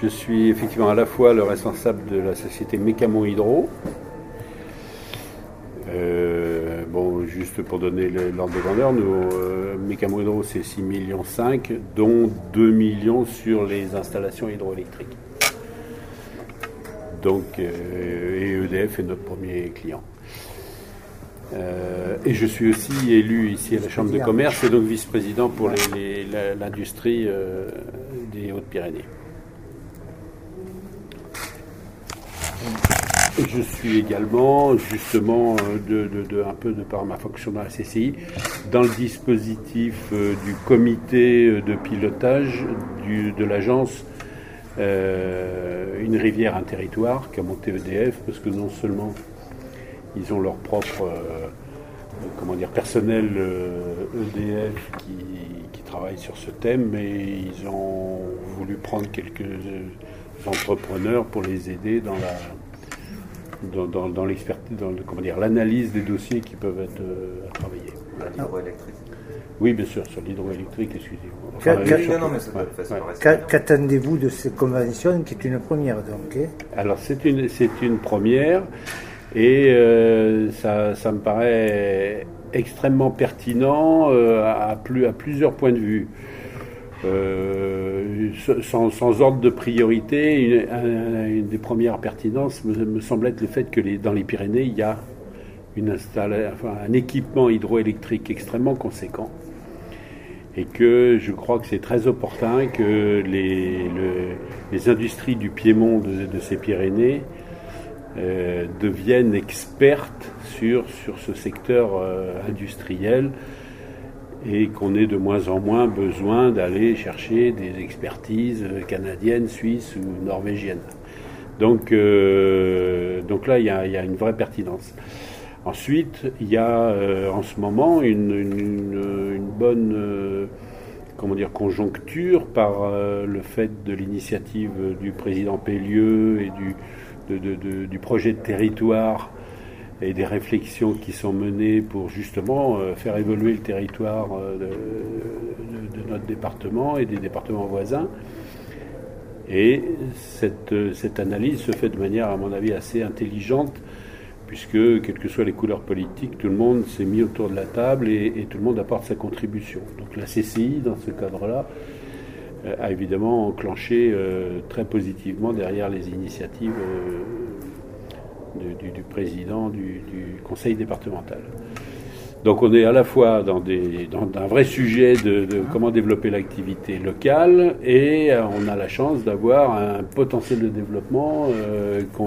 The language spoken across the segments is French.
Je suis effectivement à la fois le responsable de la société Mécamo Hydro. Juste pour donner l'ordre de grandeur, Mécamo Hydro c'est 6,5 millions, dont 2 millions sur les installations hydroélectriques. Donc, et EDF est notre premier client. Et je suis aussi élu ici à la Chambre de commerce et donc vice-président pour l'industrie des Hautes-Pyrénées. Je suis également, justement, un peu de par ma fonction dans la CCI, dans le dispositif du comité de pilotage de l'agence Une rivière, un territoire qu'a monté EDF, parce que non seulement ils ont leur propre personnel EDF qui travaille sur ce thème, mais ils ont voulu prendre quelques entrepreneurs pour les aider dans l'expertise, l'analyse des dossiers qui peuvent être à travailler. L'hydroélectrique. Oui, bien sûr, sur l'hydroélectrique, excusez-moi. Qu'attendez-vous de cette convention qui est une première donc Alors c'est une première et ça me paraît extrêmement pertinent à plusieurs points de vue. Sans ordre de priorité, une des premières pertinences me semble être le fait que dans les Pyrénées, il y a un équipement hydroélectrique extrêmement conséquent et que je crois que c'est très opportun que les industries du Piémont de ces Pyrénées deviennent expertes sur ce secteur industriel et qu'on ait de moins en moins besoin d'aller chercher des expertises canadiennes, suisses ou norvégiennes. Donc là, il y a une vraie pertinence. Ensuite, il y a en ce moment une bonne conjoncture par le fait de l'initiative du président Pellieu et du projet de territoire et des réflexions qui sont menées pour justement faire évoluer le territoire de notre département et des départements voisins. Et cette analyse se fait de manière, à mon avis, assez intelligente, puisque, quelles que soient les couleurs politiques, tout le monde s'est mis autour de la table et tout le monde apporte sa contribution. Donc la CCI, dans ce cadre-là, a évidemment enclenché très positivement derrière les initiatives du président du conseil départemental. Donc on est à la fois dans un vrai sujet de comment développer l'activité locale et on a la chance d'avoir un potentiel de développement qu'on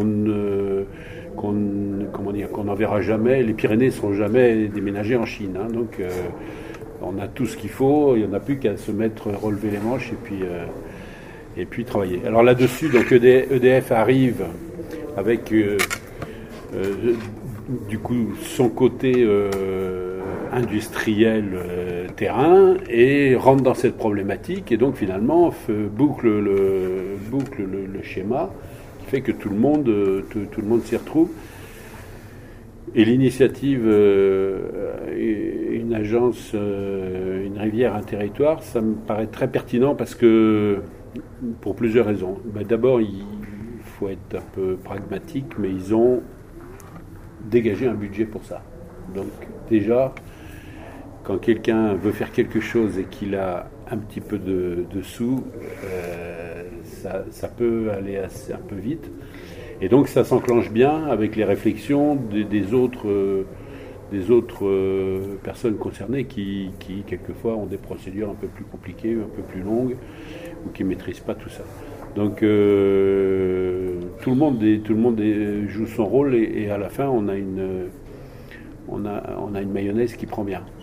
n'en verra jamais. Les Pyrénées ne seront jamais déménagées en Chine. Donc on a tout ce qu'il faut, il n'y en a plus qu'à se relever les manches et puis travailler. Alors là-dessus, donc EDF arrive avec du coup son côté industriel terrain et rentre dans cette problématique et donc finalement boucle le schéma qui fait que tout le monde s'y retrouve. Et l'initiative une agence, une rivière, un territoire, ça me paraît très pertinent parce que pour plusieurs raisons. D'abord, il faut être un peu pragmatique, mais ils ont dégagé un budget pour ça. Donc déjà, quand quelqu'un veut faire quelque chose et qu'il a un petit peu de sous, ça peut aller un peu vite. Et donc ça s'enclenche bien avec les réflexions des autres personnes concernées qui quelquefois ont des procédures un peu plus compliquées, un peu plus longues, ou qui ne maîtrisent pas tout ça. Donc tout le monde joue son rôle et à la fin on a une mayonnaise qui prend bien.